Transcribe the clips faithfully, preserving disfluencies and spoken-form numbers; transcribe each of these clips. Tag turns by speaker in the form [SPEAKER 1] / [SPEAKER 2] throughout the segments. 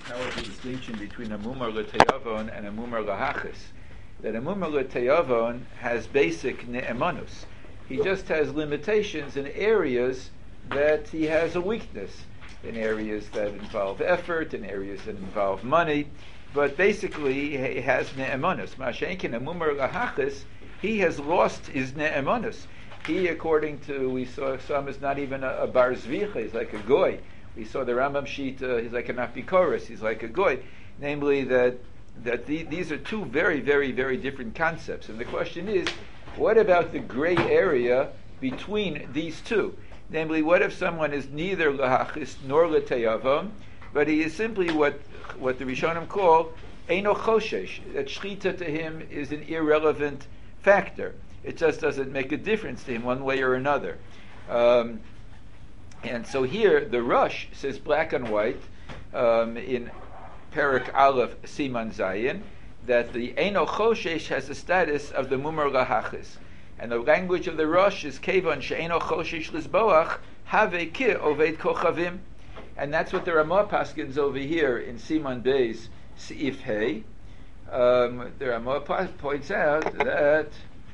[SPEAKER 1] powerful distinction between a mumar l'teyavon and a mumar lahachis. That a mumar l'teyavon has basic ne'emanus. He just has limitations in areas that he has a weakness, in areas that involve effort, in areas that involve money, but basically he has ne'emanus. Ma'ashenkin a mumar lahachis, he has lost his ne'emanus. He, according to, we saw some, is not even a, a bar zvicha, he's like a goy. We saw the Rambam Shita, he's like an apikoros, he's like a goy. Namely that that the, these are two very, very, very different concepts. And the question is, what about the gray area between these two? Namely, what if someone is neither lahachis nor leteyavon, but he is simply what what the Rishonim call eino choshesh, that shchita to him is an irrelevant factor. It just doesn't make a difference to him one way or another. Um, and so here, the Rush says black and white um, in Perak Aleph Siman Zayin that the Eino Choshesh has the status of the Mumar Lahachis. And the language of the Rush is Kevon She'eino Choshesh Lizboach Have Ki Oved Kochavim. And that's what the Ramah paskins over here in Siman Beis Seif Hey. Um, the Ramah points out that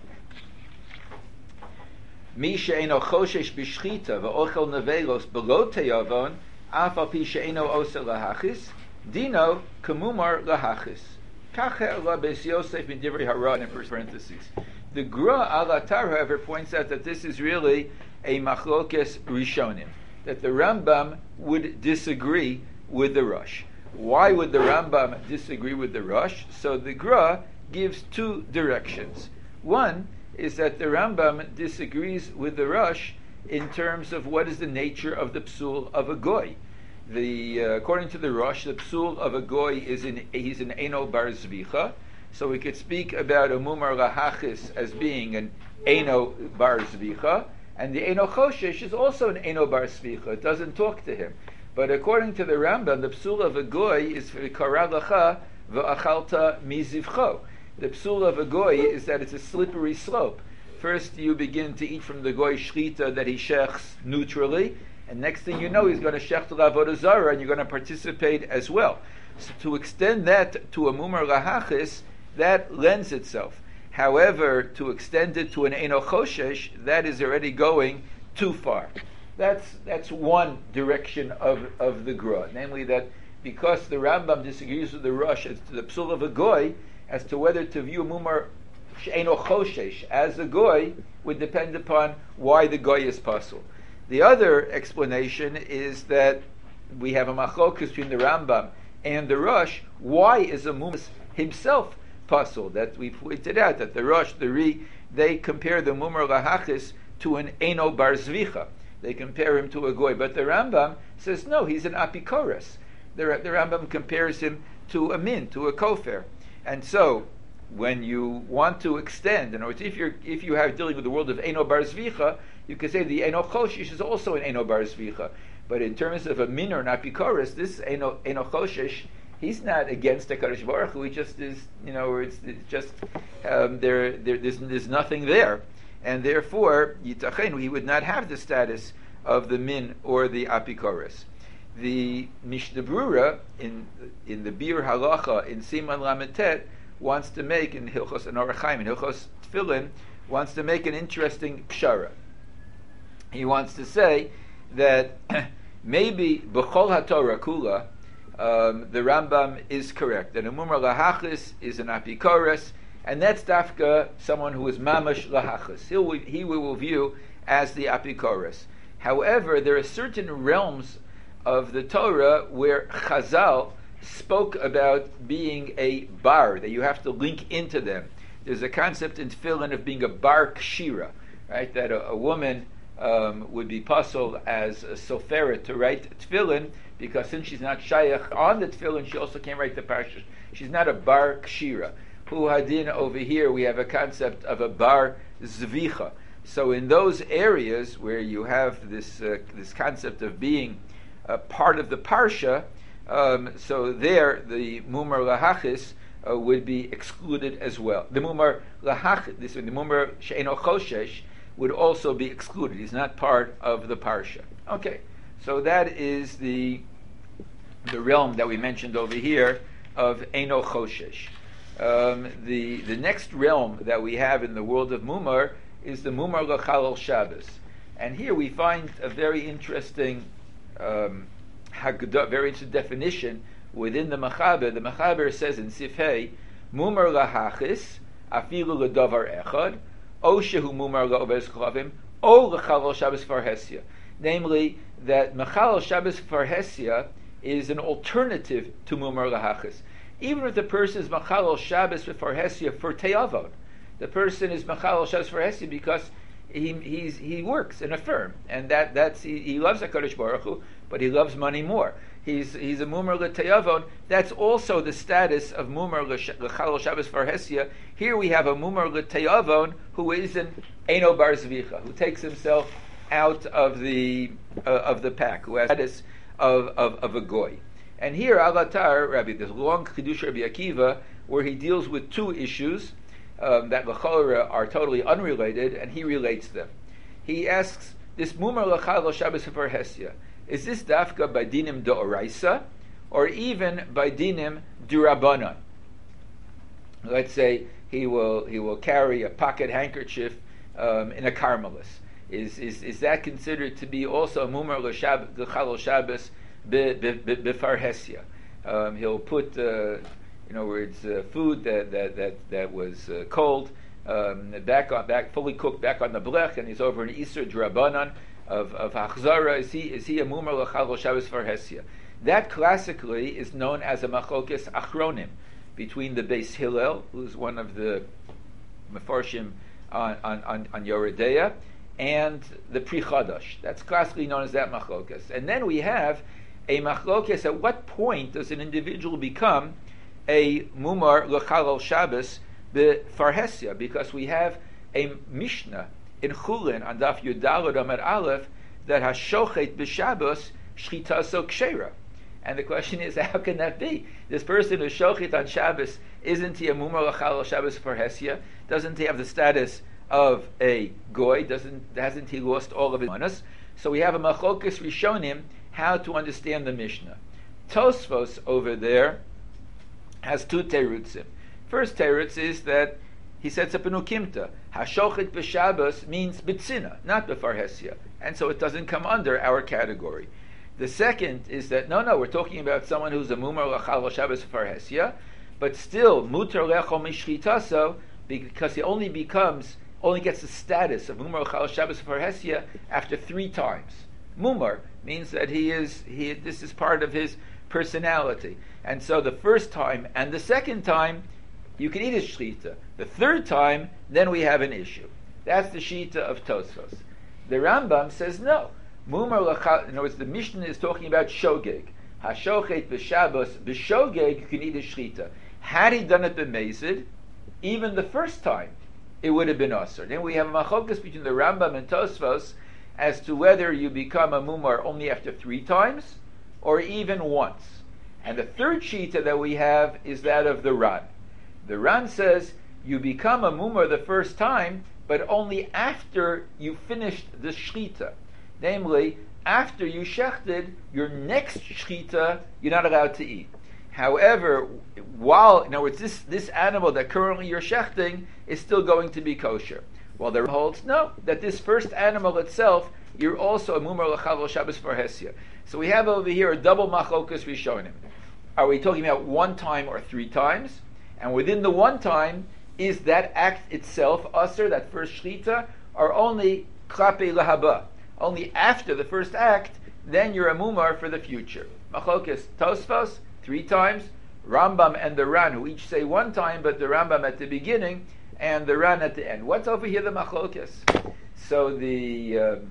[SPEAKER 1] Mi she'eno choshesh b'shchita v'ochel nevelos below teyavon af al pi she'eno osa lahachis dino kemumar lahachis. Kache la Beis Yosef in Divrei Hara in parentheses. The Gra Alatar, however, points out that this is really a machlokes rishonim, that the Rambam would disagree with the Rush. Why would the Rambam disagree with the Rush? So the Gra gives two directions. One is that the Rambam disagrees with the Rush in terms of what is the nature of the psul of a goy. The uh, according to the Rush, the psul of a goy is in he's an eno bar zvicha, so we could speak about a mumar lahachis as being an eno bar zvicha, and the eno choshesh is also an eno bar zvicha. It doesn't talk to him. But according to the Rambam, the psul of a goy is v'kara lacha v'achalta mizivcho. The psul of a goy is that it's a slippery slope. First you begin to eat from the goy shchita that he shechs neutrally, and next thing you know he's going to shech to avodah zarah and you're going to participate as well. So to extend that to a mumar lahachis, that lends itself. However, to extend it to an eno choshesh, that is already going too far. That's that's one direction of, of the Gra, namely that because the Rambam disagrees with the Rush as to the psul of a goy, as to whether to view mumar she'eno choshesh as a goy would depend upon why the goy is pasul. The other explanation is that we have a machlokus between the Rambam and the Rush. Why is a mumar himself pasul? That we pointed out that the Rush, the Ri, they compare the mumar lahachis to an eno bar zvicha. They compare him to a goy, but the Rambam says no, he's an apikoros. The, the Rambam compares him to a min, to a kofer. And so, when you want to extend, in other words, if you're if you have dealing with the world of eno bar zvicha, you could say the eno choshesh is also an eno bar zvicha. But in terms of a min or an apikoros, this eno eno choshesh, he's not against the Kadosh Baruch Hu. He just is, you know, it's, it's just um, there, there there's, there's nothing there, and therefore yitachen he would not have the status of the min or the apikoros. The Mishnah Brura in in the Bir Halacha in Siman Lametet wants to make in Hilchos and Orach Chaim in Hilchos Tefillin wants to make an interesting pshara. He wants to say that maybe b'chol haTorah kula um, the Rambam is correct that a mumar lahachis is an apikoros, and that's dafka someone who is mamash lahachis. He will, he will view as the apikoros. However, there are certain realms of the Torah where Chazal spoke about being a bar, that you have to link into them. There's a concept in Tefillin of being a bar kshira, right? That a, a woman um, would be puzzled as a soferet to write Tefillin, because since she's not shayach on the Tefillin, she also can't write the parsha. She's not a bar kshira. Hu hadin over here, we have a concept of a bar zvicha. So in those areas where you have this uh, this concept of being a part of the parsha, um, so there the mumar lahachis uh, would be excluded as well. The mumar lahachis, this the mumar she'eno choshesh would also be excluded. He's not part of the parsha. Okay, so that is the the realm that we mentioned over here of Eino Choshesh. Um, the the next realm that we have in the world of Mumar is the Mumar L'Chalal Shabbos, and here we find a very interesting, um, hagda, very interesting definition within the Mechaber. The Mechaber says in Sifhei, Mumar L'Hachis Afilu L'Davar Echad, O Shehu Mumar L'Oves Chavim, O L'Chalal Shabbos Farhesia. Namely, that Mechalal Shabbos Farhesia is an alternative to Mumar L'Hachis. Even if the person is Mechalal Shabbos Farhesia for Te'avod, the person is Mechalal Shabbos Farhesia because he he's, he works in a firm, and that that's he, he loves HaKadosh Baruch Hu, but he loves money more. He's he's a Mumar L'Te'avod. That's also the status of Mumar L'Chalal Shabbos Farhesia. Here we have a Mumar L'Te'avod who is an Eino Bar Zvicha, who takes himself out of the uh, of the pack, who has status of, of, of a goy. And here Alatar, Rabbi, this long Chidush Rabbi Akiva, where he deals with two issues um, that l'cholera are totally unrelated, and he relates them. He asks, this Mumar L'Chalal Shabbos Farhesia, is this dafka by dinim d'oraisa, or even by dinim d'Rabbanan? Let's say he will he will carry a pocket handkerchief um, in a carmelis. Is, is is that considered to be also a Mumar L'Chalal Shabbos B'Farhesia? Um, he'll put, uh, in other words, uh, food that that that, that was uh, cold um, back on back fully cooked back on the blech, and he's over an Isur D'Rabbanan of of Hachzara. Is he is he a Mumar L'Chalal Shabbos Farhesia? That classically is known as a Machokes Achronim between the Beis Hillel, who's one of the Mefarshim on on on, on Yoredeya, and the Pri Chadash. That's classically known as that machlokas. And then we have a machlokas. At what point does an individual become a Mumar L'Chalal Shabbos B'Farhesia? Because we have a Mishnah in Chulin on Daf Yudalad Amar Aleph that Hashochet B'Shabbos Shchitaso Kshera. And the question is, how can that be? This person who's shochet on Shabbos, isn't he a Mumar L'Chalal Shabbos Farhesia? Doesn't he have the status of a goy? Doesn't hasn't he lost all of his manas? So we have a machlokas rishonim how to understand the Mishnah. Tosfos over there has two terutzim. First terutz is that he sets up an ukimta. Hashochet b'Shabbos means bitzina, not b'farhesia, and so it doesn't come under our category. The second is that no, no, we're talking about someone who's a Mumar L'Chalal Shabbos Farhesia, but still mutar lecho mishchitaso, because he only becomes only gets the status of Mumar L'Chalal Shabbos Farhesia after three times. Mumar means that he is he. This is part of his personality, and so the first time and the second time you can eat a shchita. The third time, then we have an issue. That's the shita of Tosfos. The Rambam says no. Mumar L'Chalal. In other words, the Mishnah is talking about shogeg. Hashochet b'Shabbos b'shogeg, you can eat a shchita. Had he done it b'mezid, even the first time, it would have been usher. Then we have a machokas between the Rambam and Tosfos as to whether you become a mumar only after three times or even once. And the third shita that we have is that of the Ran. The Ran says you become a mumar the first time, but only after you finished the shchita. Namely, after you shechted, your next shchita you're not allowed to eat. However, while, in other words, this, this animal that currently you're shechting is still going to be kosher. While the holds, no, that this first animal itself, you're also a Mumar L'Chalal Shabbos Farhesia. So we have over here a double machlokas rishonim. Are we talking about one time or three times? And within the one time, is that act itself, usher, that first shchita, or only klape lahaba? Only after the first act, then you're a mumar for the future. Machlokas Tosfos, three times. Rambam and the Ran, who each say one time, but the Rambam at the beginning and the Ran at the end. What's over here the machlokas? So the um,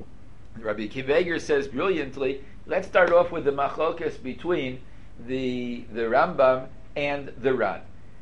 [SPEAKER 1] Rabbi Kiveger says brilliantly, let's start off with the machlokas between the the Rambam and the Ran.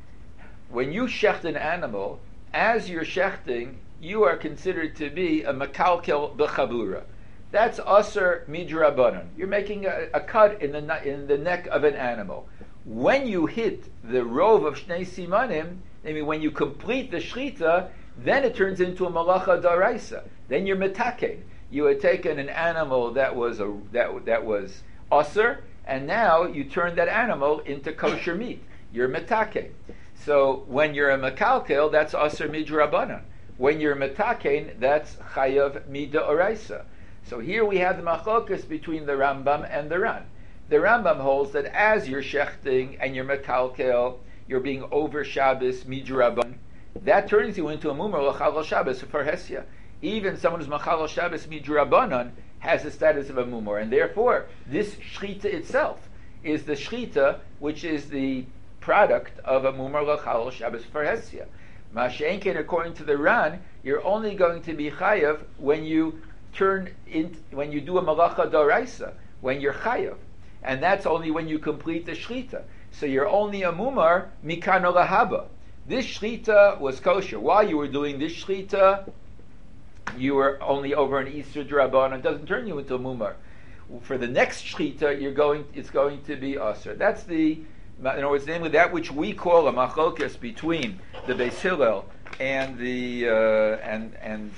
[SPEAKER 1] When you shecht an animal, as you're shechting, you are considered to be a makalkel b'chabura. That's aser midrabanan. You're making a, a cut in the in the neck of an animal. When you hit the rov of shnei simanim, I mean when you complete the shchita, then it turns into a malacha daraisa. Then you're metaken. You had taken an animal that was a that that was aser, and now you turn that animal into kosher meat. You're metake. So when you're a mekalkel, that's aser midrabanan. When you're metakein, that's chayav midoraisa. So here we have the machlokas between the Rambam and the Ran. The Rambam holds that as you're shechting and you're mekalkel, you're being over Shabbos midrabanan. That turns you into a mumar l'chal Shabbos for Hesia. Even someone who's machal Shabbos midrabanan has the status of a mumar, and therefore this shchita itself is the shchita which is the product of a mumar l'chal Shabbos for Hesia. Masha'enken, according to the Ran, you're only going to be chayav when you turn in, when you do a malacha doraisa, when you're chayav, and that's only when you complete the shchita. So you're only a mumar mikano lahaba. This shchita was kosher. While you were doing this shchita, you were only over an Isur D'Rabbanan. It doesn't turn you into a mumar. For the next shchita, you're going. It's going to be aser. That's the. In other words, namely that which we call a machlokas between the Beis Hillel and the uh, and and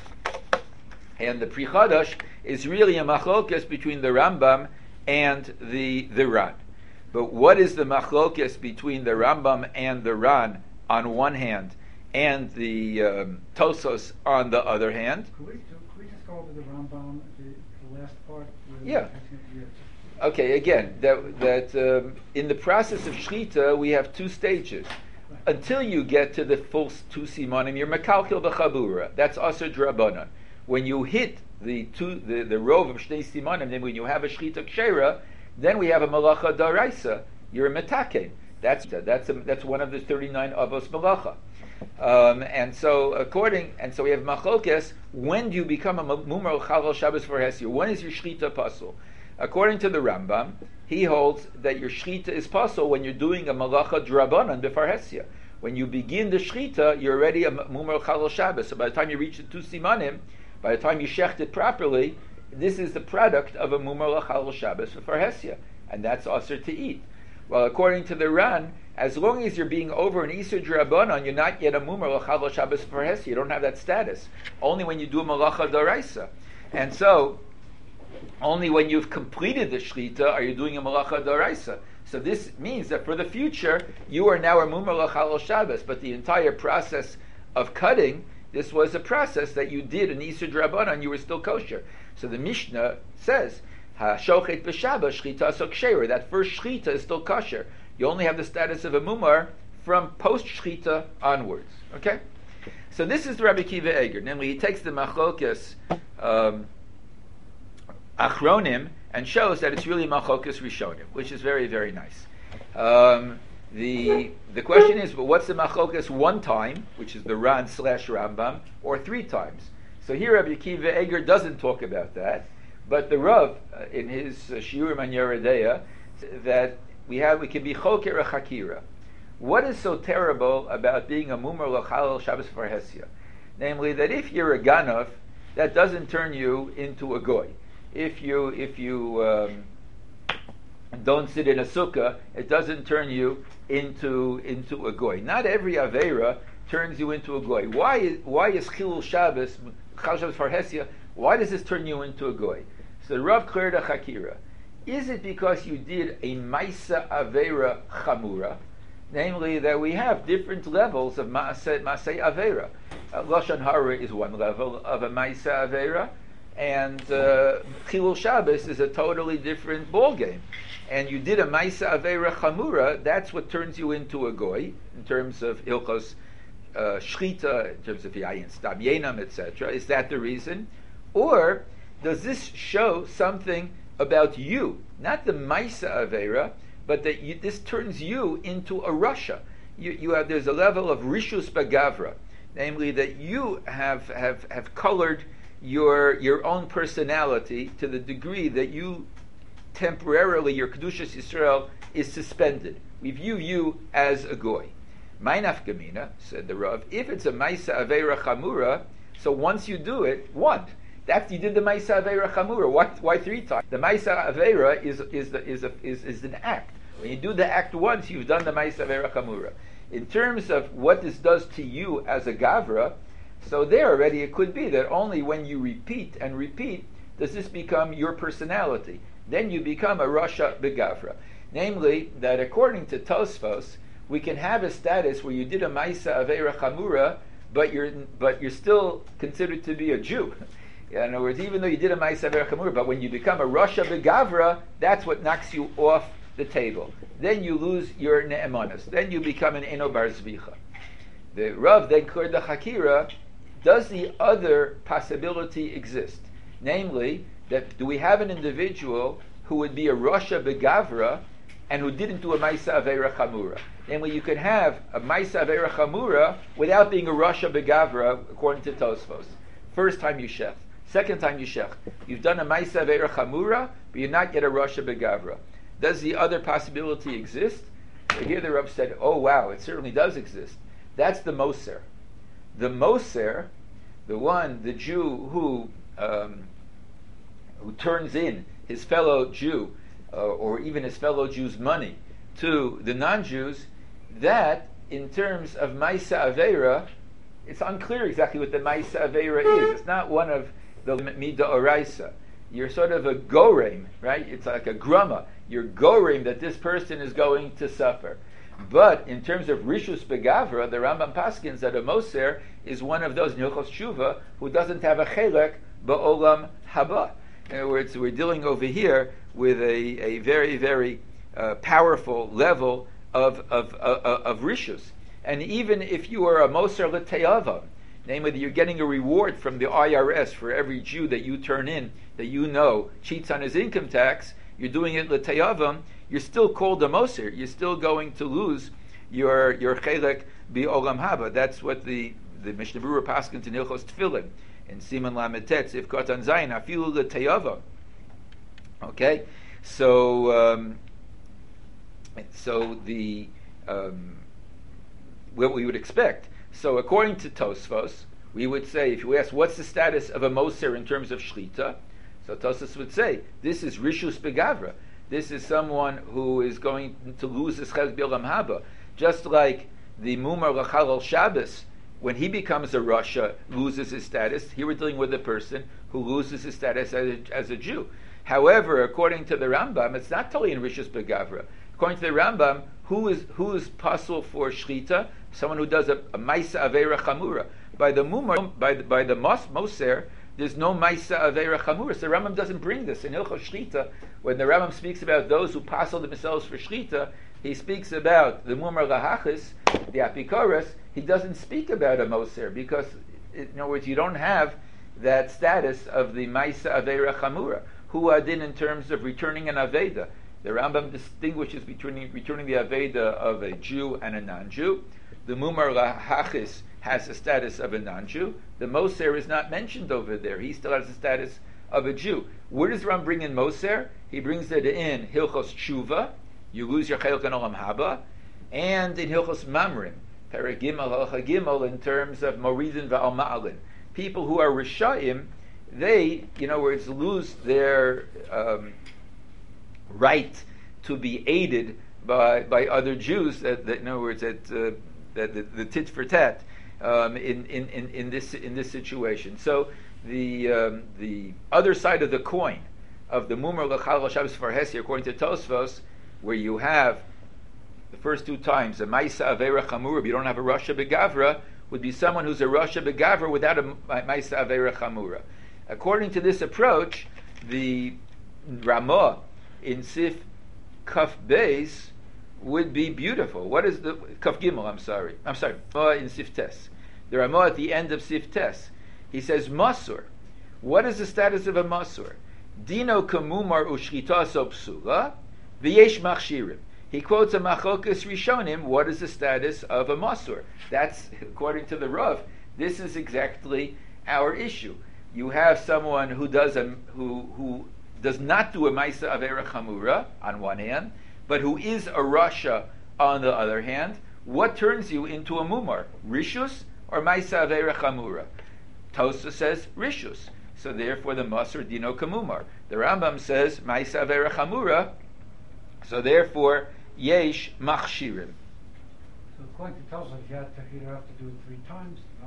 [SPEAKER 1] and the Pri Chadash is really a machlokas between the Rambam and the the Ran. But what is the machlokas between the Rambam and the Ran on one hand, and the um, Tosos on the other hand?
[SPEAKER 2] Could we, could we just go over the Rambam, the, the last part?
[SPEAKER 1] Yeah. Okay, again, that that um, in the process of shchita, we have two stages. Right. Until you get to the full two simanim, you're mekalkel b'chabura. That's aser d'Rabbanan. When you hit the two, the, the rov of shnei simanim, then when you have a shchita kshera, then we have a malacha daraisa. You're a metaken. That's that's a, that's one of the thirty-nine avos malacha. Um, and so according and so we have machlokes. When do you become a mumar l'chal Shabbos for Hesia? When is your shchita pasul? According to the Rambam, he holds that your shchita is pasul when you're doing a malacha d'Rabbanan b'far Hesia. When you begin the shchita, you're already a mumar l'chal Shabbos. So by the time you reach the two simanim, by the time you shecht it properly, this is the product of a mumar l'chal Shabbos b'far Hesia, and that's aser to eat. Well, according to the Ran, as long as you're being over an Isur D'Rabbanan, you're not yet a mumar l'chal Shabbos b'far Hesia. You don't have that status. Only when you do a malacha d'Oraisa. And so, only when you've completed the shchita are you doing a malacha d'Oraisa. So this means that for the future, you are now a mumar l'chal Shabbos. But the entire process of cutting, this was a process that you did an Isur D'Rabbanan, you were still kosher. So the Mishnah says, Ha-shochet b'Shabbos shchita so ksheira. That first shchita is still kosher. You only have the status of a mumar from post shchita onwards. Okay, so this is the Rabbi Akiva Eiger. Namely, he takes the machlokas um, achronim and shows that it's really machlokas rishonim, which is very very nice. Um, the the question is, but what's the machlokas one time, which is the Ran slash Rambam, or three times? So here Rabbi Akiva Eiger doesn't talk about that. But the Rav, uh, in his uh, Shiurim on Yeredeya, that we have, we can be choker a chakira. What is so terrible about being a mumar l'chal Shabbos for Hesia? Namely, that if you're a ganav, that doesn't turn you into a goy. If you if you um, don't sit in a sukkah, it doesn't turn you into into a goy. Not every avera turns you into a goy. Why is why is chilul Shabbos, chal Shabbos for Hesia? Why does this turn you into a goy? So the Rav cleared a chakira. Is it because you did a Maisa Avera Chamura? Namely, that we have different levels of Maaseh Avera. Uh, Lashon Hara is one level of a Maisa Avera, and uh, Chilul Shabbos is a totally different ballgame. And you did a Maisa Avera Chamura, that's what turns you into a goy, in terms of Ilchos uh, Shchita, in terms of Yayin Stam Yenam, et cetera. Is that the reason? Or does this show something about you? Not the Maisa Avera, but that you, this turns you into a Rasha. You, you have, there's a level of Rishus Bagavra, namely that you have, have, have colored your, your own personality to the degree that you temporarily, your Kedushas Yisrael is suspended. We view you as a Goy. Mainaf Gamina, said the Rav, if it's a Maisa Avera Chamura, so once you do it, what? After you did the Maisa Avera Chamura, why, why three times? The Maisa Avera is is the, is, a, is is an act. When you do the act once, you've done the Maisa Avera Chamura. In terms of what this does to you as a Gavra, so there already it could be that only when you repeat and repeat does this become your personality. then you become a Rasha Begavra. Namely, that according to Tosfos, we can have a status where you did a Maisa Aveira Chamura, but you're but you're still considered to be a Jew. In other words, even though you did a Maisa Aveira Chamura, but when you become a Rasha Begavra, that's what knocks you off the table. Then you lose your Ne'emanos. Then you become an Eno Bar Zvicha. The Rav then cleared the Hakira. Does the other possibility exist? Namely, that do we have an individual who would be a Rasha Begavra and who didn't do a Maisa Aveira Chamura? Namely, you could have a Maisa Aveira Chamura without being a Rasha Begavra, according to Tosfos. First time you shech. Second time you shech. You've done a Maisa Aveira Chamura, but you're not yet a Rasha Begavra. Does the other possibility exist? So here the Rav said, oh wow, it certainly does exist. That's the Moser. The Moser, the one, the Jew who um, who turns in his fellow Jew, uh, or even his fellow Jew's money, to the non-Jews, that, in terms of Maisa Aveira, it's unclear exactly what the Maisa Aveira is. It's not one of the Mida Oraisa. You're sort of a gorem, right? It's like a grama. You're gorem that this person is going to suffer. But in terms of Rishus Begavra, the Rambam Paskins that a Moser is one of those Nilchos Tshuva who doesn't have a chelek ba'olam haba. In other words, we're dealing over here with a, a very, very uh, powerful level of of, of of Rishus. And even if you are a Moser L'Te'ava, namely that you're getting a reward from the I R S for every Jew that you turn in, that you know cheats on his income tax, you're doing it L'Te'ava, you're still called a Moser. You're still going to lose your your Chelek B'Olam Haba. That's what the, the Mishnah Berurah Paskins in Hilchos Tefillin, in Siman Lamed Tet, Sif Katan Zayin, Afilu L'Te'ava. Okay? So, um, so the, um, what we would expect. So according to Tosfos, we would say, if you ask what's the status of a Moser in terms of Shlita, so Tosfos would say, this is Rishus Begavra. This is someone who is going to lose his Chelek B'Olam Haba. Just like the Mumar L'Chal Al Shabbos, when he becomes a Rasha, loses his status. Here we're dealing with a person who loses his status as a, as a Jew. However, according to the Rambam, it's not totally in Rishus Begavra. According to the Rambam, who is who is possible for Shlita? Someone who does a, a Maisa Aveira Chamura. By the Mumar, by the, by the Mos, Moser, there's no Maisa Aveira Chamura. So the Rambam doesn't bring this. In Hilchos Shlita, when the Rambam speaks about those who passel themselves for Shlita, he speaks about the Mumar Lahachis, the Apikoros. He doesn't speak about a Moser because, in other words, you don't have that status of the Maisa Aveira Chamura. Who adin in terms of returning an Aveda. The Rambam distinguishes between returning the Aveda of a Jew and a non-Jew. The Mumar Lahachis has the status of a non-Jew. The Moser is not mentioned over there. He still has the status of a Jew. Where does Ram bring in Moser? He brings it in Hilchos Tshuva. You lose your Chelek and Olam Haba. And in Hilchos Mamrim. Perek Gimel, Halacha Gimel, in terms of Moridin Va'al Ma'alin. People who are Rishayim, they, you know, words, lose their um, right to be aided by by other Jews. That, that in other words, that uh, that the, the tit for tat um, in, in, in, in this in this situation. So the um, the other side of the coin of the Mumar L'Chal Al Shabbos Farhesi, according to Tosfos, where you have the first two times a Maisa Aveira Chamura, but you don't have a Rasha Begavra, would be someone who's a Rasha Begavra without a Maisa Aveira Chamura. According to this approach, the Ramah in Sif Kaf Beis would be beautiful. What is the Kaf Gimel? I'm sorry. I'm sorry. Ramah in Sif Tes. The Ramah at the end of Sif Tes. He says Masur. What is the status of a Masur? Dino Kamumar Ushchita So Psula V'yesh Machshirim. He quotes a Machokas Rishonim. What is the status of a Masur? That's, according to the Rav, this is exactly our issue. You have someone who does a who who does not do a Maisa Aveira Chamura on one hand, but who is a Rasha on the other hand. What turns you into a Mumar? Rishus or Maisa Aveira Chamura? Tosa says Rishus. So therefore the Masur Dino Kamumar. The Rambam says Maisa Aveira Chamura. So therefore Yesh Machshirim.
[SPEAKER 2] So according to Tosfos, you have to, you have to do it three times, no?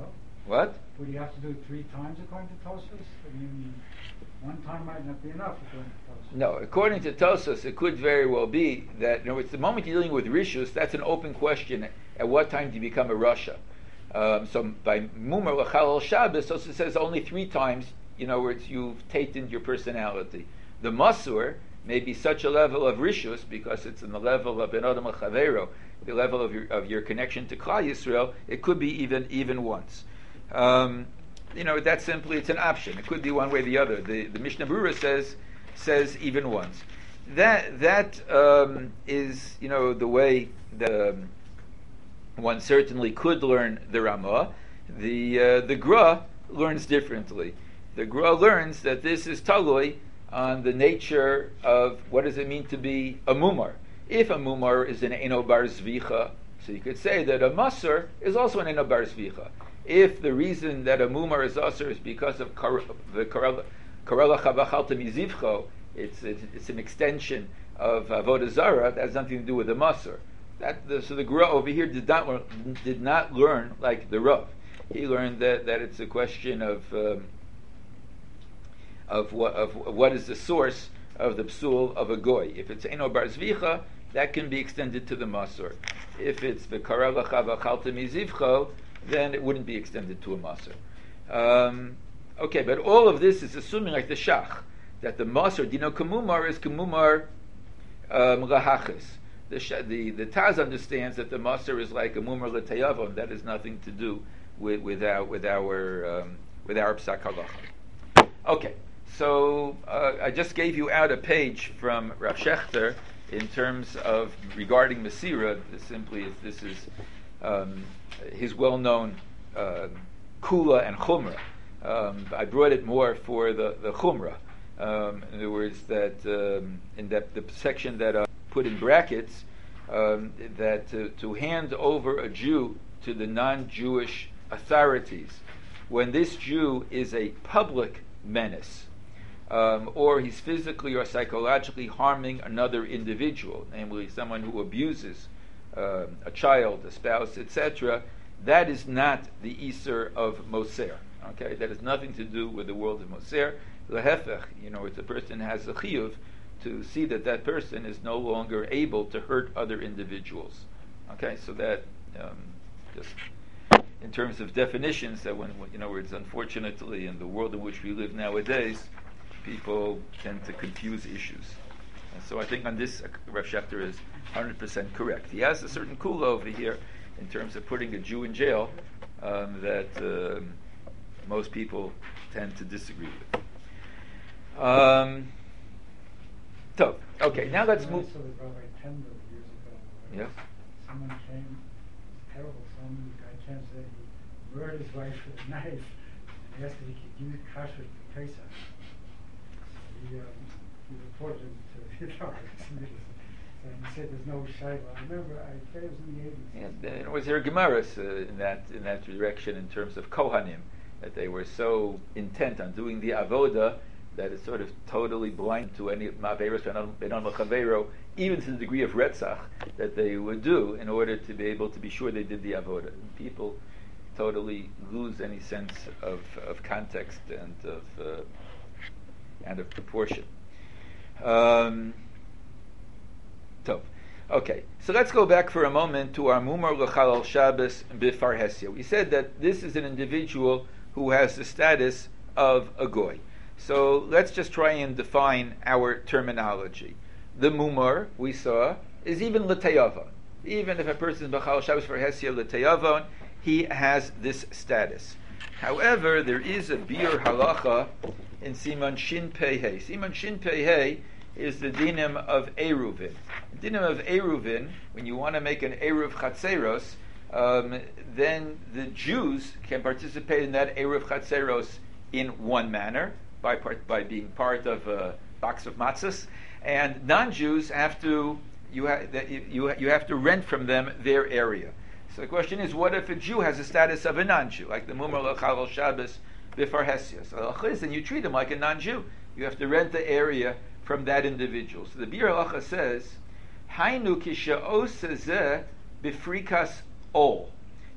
[SPEAKER 1] What?
[SPEAKER 2] Would you have to do it three times according to Tosfos? I mean, one time might not be enough according to Tosfos.
[SPEAKER 1] No, according to Tosfos, it could very well be that, in other words, the moment you're dealing with Rishus, that's an open question. At what time do you become a Rasha? Um, so by Mumar L'Chalal Shabbos, Tosfos says only three times, in other words, you've tainted your personality. The Masur may be such a level of Rishus, because it's in the level of Ben Adam L'Chavero, the level of your, of your connection to Klal Yisrael, it could be even even once. Um, you know, that's simply, it's an option. It could be one way or the other. The, the Mishnah Berurah says says even once. That that um, is, you know, the way that um, one certainly could learn the Ramah. The uh, the Gra learns differently. The Gra learns that this is talui on the nature of what does it mean to be a mumar. If a mumar is an eno bar zvicha, so you could say that a masur is also an eno bar zvicha. If the reason that a mumar is asur is because of kar- the karela chavachalta mizivcho, it's, it's it's an extension of avodah zara. That has nothing to do with the masur. That the, so the Gra over here did not learn, did not learn like the Rav. He learned that, that it's a question of um, of what of what is the source of the psul of a goy. If it's eno bar zvicha, that can be extended to the masur. If it's the karela chavachalta mizivcho, then it wouldn't be extended to a masur. Um, okay, but all of this is assuming, like the shach, that the masur dino kamumar is kamumar um, lahachis. The, the the Taz understands that the masur is like a mumar l'tayavon. That has nothing to do with with our with our um, with our psak halacha. Okay, so uh, I just gave you out a page from Rav Shechter in terms of regarding Masira. This simply is this is um, his well-known uh, kula and chumrah. Um, I brought it more for the the chumrah. Um, in other words, that um, in that the section that uh, put in brackets, um, that to, to hand over a Jew to the non-Jewish authorities when this Jew is a public menace, um, or he's physically or psychologically harming another individual, namely someone who abuses uh, a child, a spouse, et cetera, that is not the Iser of Moser. Okay, that has nothing to do with the world of Moser. Lehefech, you know, if the person has a chiyuv to see that that person is no longer able to hurt other individuals. Okay, so that um, just in terms of definitions, that when, you know, it's unfortunately in the world in which we live nowadays, people tend to confuse issues. And so I think on this, uh, Rav Shechter is one hundred percent correct. He has a certain kula over here in terms of putting a Jew in jail um, that uh, most people tend to disagree with. Um, so, okay, now let's move.
[SPEAKER 2] So about like ten years ago, uh,
[SPEAKER 1] Yeah.
[SPEAKER 2] someone came, terrible, some guy came and said he murdered his wife with a knife. He asked if he could use kasher for Pesach. So he, um, he reported him to the authorities. And he said there's no shayla. I remember, I think it was in the eighties.
[SPEAKER 1] Yeah, there was there Gemaras uh, in that in that direction in terms of Kohanim, that they were so intent on doing the avoda that is sort of totally blind to any ma'averos benon l'chavero, even to the degree of retzach that they would do in order to be able to be sure they did the avoda. And people totally lose any sense of, of context and of uh, and of proportion. Um, so, okay, so let's go back for a moment to our Mumar L'Chalal Shabbos Bifar Hesia. We said that this is an individual who has the status of a goy. So let's just try and define our terminology. The mumar, we saw, is even l'teyavon. Even if a person is b'chal Shabbos for Hesia l'teyavon, he has this status. However, there is a bir halacha in Siman Shin Pei Hei. Siman Shin Pei Hei is the dinim of Eruvin. The dinim of Eruvin, when you want to make an Eruv Chatzeros, um, then the Jews can participate in that Eruv Chatzeros in one manner, by part, by being part of a box of matzahs, and non-Jews have to you, ha- you, you have to rent from them their area. So the question is, what if a Jew has the status of a non-Jew, like the Mumar L'Chalal Shabbos Bifar Hesia? So then you treat him like a non-Jew. You have to rent the area from that individual. So the Bir Halacha says, Hainu kisha osezeh bifrikas ol.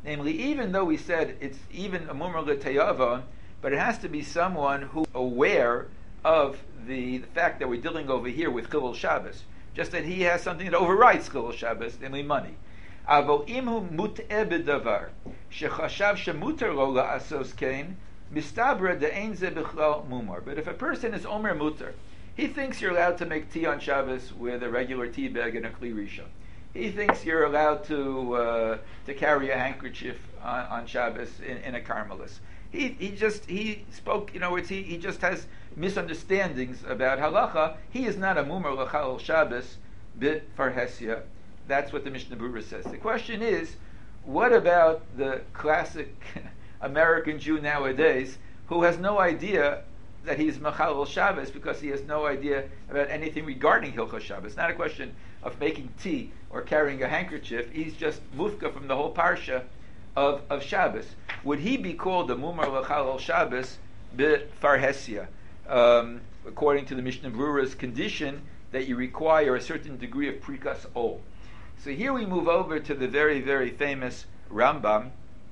[SPEAKER 1] Namely, even though we said it's even a mumar l'teyavon, but it has to be someone who aware of the, the fact that we're dealing over here with Chilul Shabbos. Just that he has something that overrides Chilul Shabbos, namely money. Avo imhu mut'eh b'davar shechashav shemuter lo la'asos kein mistabra de'ein ze bichlal mumar. But if a person is omer muter, he thinks you're allowed to make tea on Shabbos with a regular tea bag and a kli risha. He thinks you're allowed to uh, to carry a handkerchief on, on Shabbos in, in a carmelis. He he just he spoke. You know, it's he he just has misunderstandings about halacha. He is not a mumar l'chal Shabbos bit farhesia. That's what the Mishnah Berurah says. The question is, what about the classic American Jew nowadays who has no idea that he's machal Shabbos because he has no idea about anything regarding Hilchos Shabbos? It's not a question of making tea or carrying a handkerchief. He's just mufka from the whole parsha of, of Shabbos. Would he be called a mumar l'chal Shabbos b'farhesia, um, according to the Mishnah Berurah's condition that you require a certain degree of prikas ol? So here we move over to the very, very famous Rambam,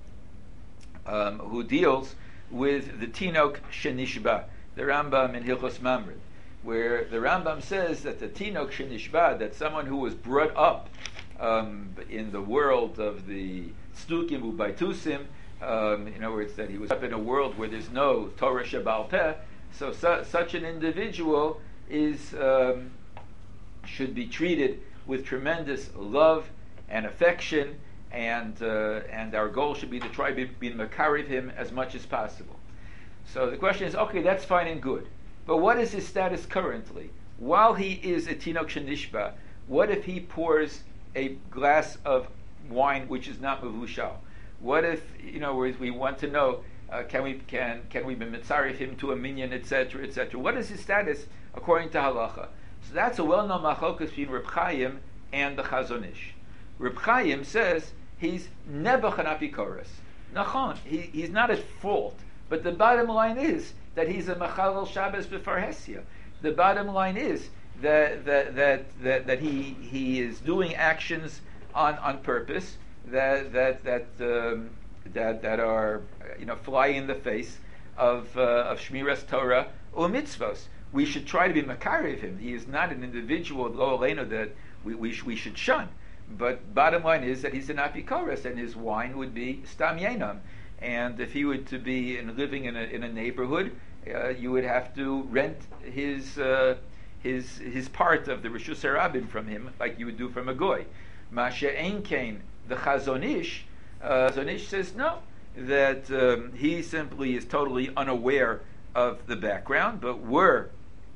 [SPEAKER 1] um, who deals with the Tinok Shenishba, the Rambam in Hilchos Mamre, where the Rambam says that the Tinok Shenishba, that someone who was brought up um, in the world of the Stukim Ubaitusim, um, in other words, that he was up in a world where there's no Torah Shebal Peh, so su- such an individual is um, should be treated with tremendous love and affection, and uh, and our goal should be to try to be makariv him as much as possible. So the question is, okay, that's fine and good, but what is his status currently? While he is a tinok shenishba, what if he pours a glass of wine which is not mevushal? What if, you know, we want to know, uh, can we can can we be mitzarif him to a minyan, et cetera, et cetera? What is his status according to halacha? So that's a well-known machlokas between Reb Chaim and the Chazon Ish. Reb Chaim says he's never chanapikoros. Nachon, he, he's not at fault, but the bottom line is that he's a machal Shabbos b'farhesia. The bottom line is that that that that, that he he is doing actions on, on purpose that that that um, that that are you know fly in the face of uh, of shmiras Torah or mitzvos. We should try to be makari of him. He is not an individual lo aleinu that we we, sh- we should shun. But bottom line is that he's an apikoros, and his wine would be stam yenam. And if he were to be in, living in a in a neighborhood, uh, you would have to rent his uh, his his part of the Rishus Harabim from him, like you would do from a goy. Masha ein kain, the Chazon Ish, uh, Chazon Ish says no, that um, he simply is totally unaware of the background, but were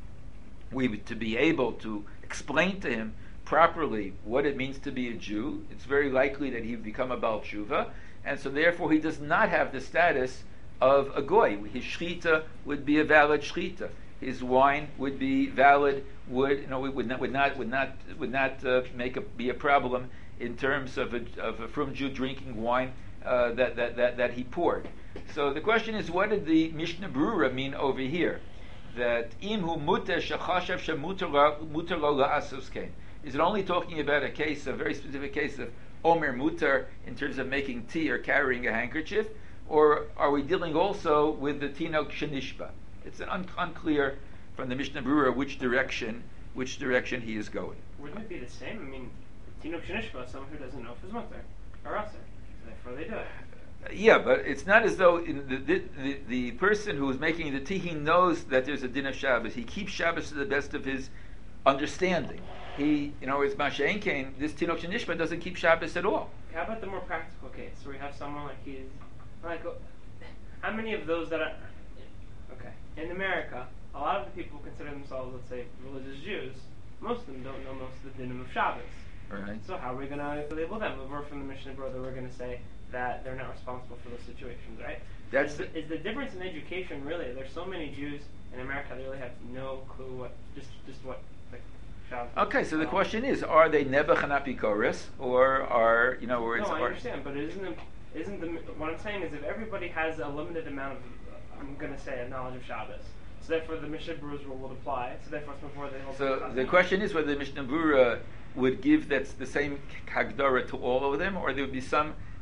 [SPEAKER 1] we to be able to explain to him properly what it means to be a Jew, it's very likely that he would become a Baal Tshuva, and so therefore he does not have the status of a goy. His shchita would be a valid shchita. His wine would be valid. Would you know? Would not would not would not would not uh, make a, be a problem in terms of a of a frum Jew drinking wine uh, that, that that that he poured. So the question is, what did the Mishnah Berurah mean over here? That imhu muter shechashav shemuter lo la'asos kein. Is it only talking about a case, a very specific case of omer muter in terms of making tea or carrying a handkerchief, or are we dealing also with the tinok shenishba? It's an un- unclear from the Mishnah Berurah which direction which direction he is going.
[SPEAKER 3] Wouldn't it be the same? I mean, tinok shenishba, someone who doesn't know if his muter or aser, therefore they do it.
[SPEAKER 1] Yeah, but it's not as though in the, the, the the person who is making the tea, he knows that there's a din of Shabbos. He keeps Shabbos to the best of his understanding. He, you know, it's Masha ein kain, this Tinok Shenishba doesn't keep Shabbos at all.
[SPEAKER 3] How about the more practical case, where you have someone like he's, like, how many of those that are, okay, in America, a lot of the people who consider themselves, let's say, religious Jews, most of them don't know most of the dinim of Shabbos.
[SPEAKER 1] Right.
[SPEAKER 3] So how are we going to label them? We're from the Mishnah Berurah, we're going to say that they're not responsible for those situations, right?
[SPEAKER 1] That's
[SPEAKER 3] is the, is the difference in education really? There's so many Jews in America that really have no clue what just just what like Shabbos.
[SPEAKER 1] Okay, so the question is: are they nebuchadnezzar apikoros, or are you know? Or
[SPEAKER 3] no,
[SPEAKER 1] it's,
[SPEAKER 3] I
[SPEAKER 1] or
[SPEAKER 3] understand, but it isn't isn't the what I'm saying is if everybody has a limited amount of I'm going to say a knowledge of Shabbos, so therefore the Mishnah Berurah's rule would apply. So therefore it's before they hold.
[SPEAKER 1] So the question is whether the Mishnah Berurah would give that's the same hagdara to all of them, or there would be some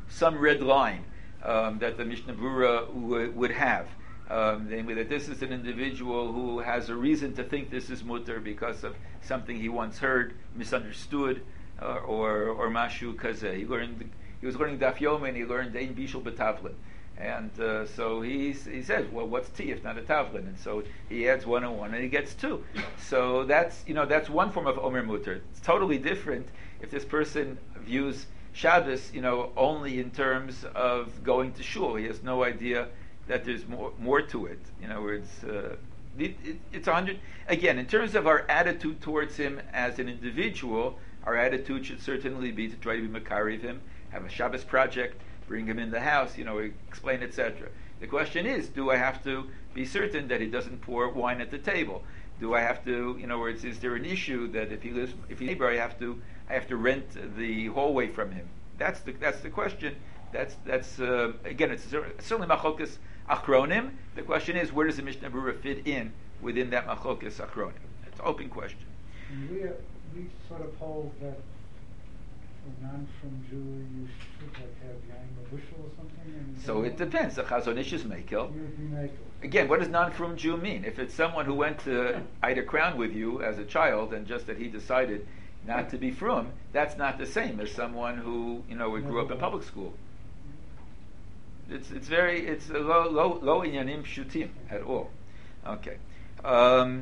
[SPEAKER 1] some red line um, that the Mishnah Berurah w- would have. Um, namely, that this is an individual who has a reason to think this is mutter because of something he once heard, misunderstood, uh, or or mashu kazeh. He learned, he was learning Daf Yomi, and he learned Ein Bishul B'Tavlin, and uh, so he he says, well, what's tea if not a tavlin? And so he adds one and one, and he gets two. So that's you know that's one form of omer mutter. It's totally different if this person views Shabbos, you know, only in terms of going to shul. He has no idea that there's more more to it. You know, where it's uh, it, it, it's a hundred. Again, in terms of our attitude towards him as an individual, our attitude should certainly be to try to be makariv him, have a Shabbos project, bring him in the house, you know, explain, et cetera. The question is, do I have to be certain that he doesn't pour wine at the table? Do I have to, you know, where it's, is there an issue that if he lives, if he's a neighbor, I have to, I have to rent the hallway from him? That's the that's the question. That's that's uh, again, it's certainly machlokas achronim. The question is, where does the Mishnah Berurah fit in within that machlokas achronim? It's an open question.
[SPEAKER 2] And we, uh, we sort of hold that for non-from Jew, you should like have yain or bushel or something. And
[SPEAKER 1] So it depends. The Chazon Ish is mekel.
[SPEAKER 2] You would be mekel.
[SPEAKER 1] Again, what does non-from Jew mean? If it's someone who went to Ida Crown with you as a child, and just that he decided not to be from, that's not the same as someone who, you know, grew up in public school. It's it's very it's a low low low inyanim shutim at all. Okay, um,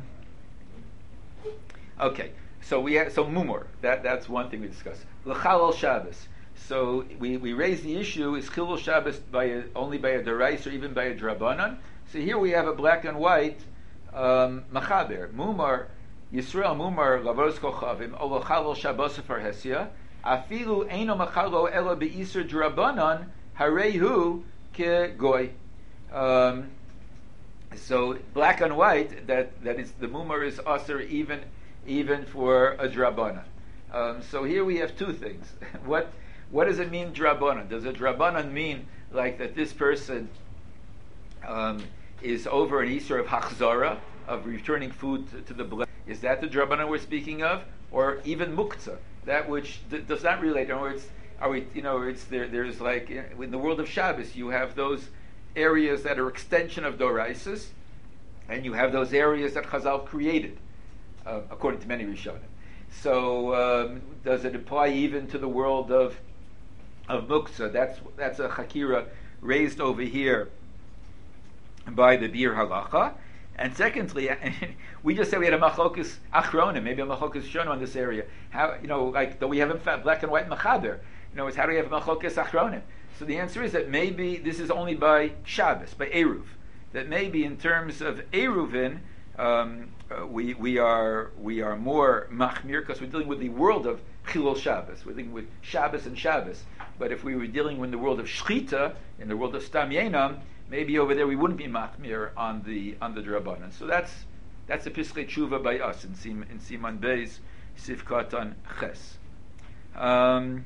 [SPEAKER 1] okay. So we have, so mumor, that that's one thing we discussed. L'chalal Shabbos. So we, we raise the issue: is chilul Shabbos by a, only by a derais or even by a drabanan? So here we have a black and white um, machaber mumar Yisrael mumar lavoros kochavim o l'chalal Shabbos for hesia afilu eino machalo ela beisur drabanan harehu ke goy. Um, so black and white, that that is the mumar is aser even even for a drabanan. Um, so here we have two things. what what does it mean drabanan? Does a drabanan mean like that this person um, is over an Easter of hachzara, of returning food to, to the blessed? Is that the drabanan we're speaking of, or even muktzah, that which d- does not relate? In other words, are we? You know, it's there. There's like in the world of Shabbos, you have those areas that are extension of doraisis, and you have those areas that Chazal created, uh, according to many Rishonim. So, um, does it apply even to the world of of muktzah? That's that's a chakira raised over here by the Bir Halacha. And secondly, we just said we had a machlokus achronim, maybe a machlokus shono on this area. How, you know, like, though we have a black and white machaber, you know, it's how do we have a machlokus achronim? So the answer is that maybe this is only by Shabbos, by Eruv. That maybe in terms of Eruvin, um, uh, we we are we are more machmir because we're dealing with the world of Chilul Shabbos. We're dealing with Shabbos and Shabbos. But if we were dealing with the world of Shchita, in the world of Stam Yenam, maybe over there we wouldn't be machmir on the on the drabanan. So that's that's a piskei tshuva by us in Sim in Siman Beis Sivkatan Ches. Um,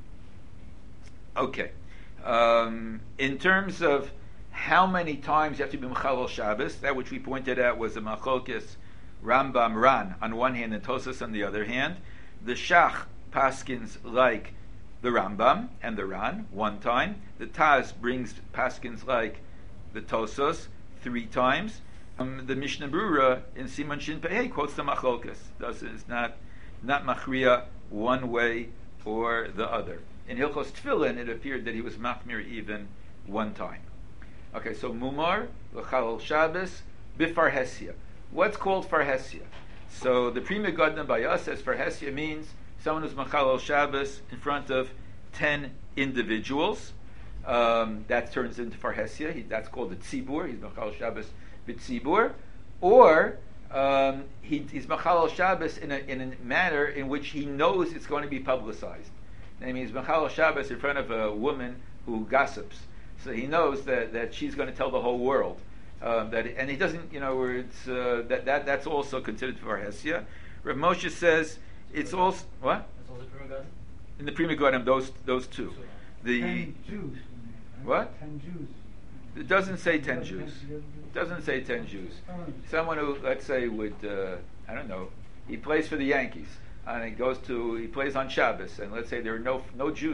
[SPEAKER 1] okay. Um, in terms of how many times you have to be Mechalel Shabbos, that which we pointed out was the Machlokes Rambam Ran on one hand and Tosas on the other hand. The Shach paskins like the Rambam and the Ran one time. The Taz brings paskins like the Tosos three times. Um, the Mishnah Berurah in Siman Shin Pei quotes the Machlokes. Thus it's not not machriya one way or the other. In Hilchos Tefillin, it appeared that he was machmir even one time. Okay, so Mumar, L'Chalal Shabbos, Bifarhesia. What's called Farhesia? So the Pri Megadim by us says Farhesia means someone who's Machalal Shabbos in front of ten individuals. Um, that turns into Farhesia. He, that's called the Tzibur. He's Machalal Shabbos B'Tzibur. Or um, he, he's Machalal Shabbos in a, in a manner in which he knows it's going to be publicized. That means Machalal Shabbos in front of a woman who gossips. So he knows that, that she's going to tell the whole world. Um, that and he doesn't, you know, where it's uh, that that that's also considered for Hesia. Rav Moshe says it's also what?
[SPEAKER 4] That's also Pri Megadim?
[SPEAKER 1] In the Pri Megadim, those those two. The
[SPEAKER 2] ten Jews.
[SPEAKER 1] what?
[SPEAKER 2] Ten Jews.
[SPEAKER 1] It doesn't say ten Jews. It doesn't say ten Jews. Someone who, let's say, would uh, I don't know, he plays for the Yankees and he goes to he plays on Shabbos, and let's say there are no no Jews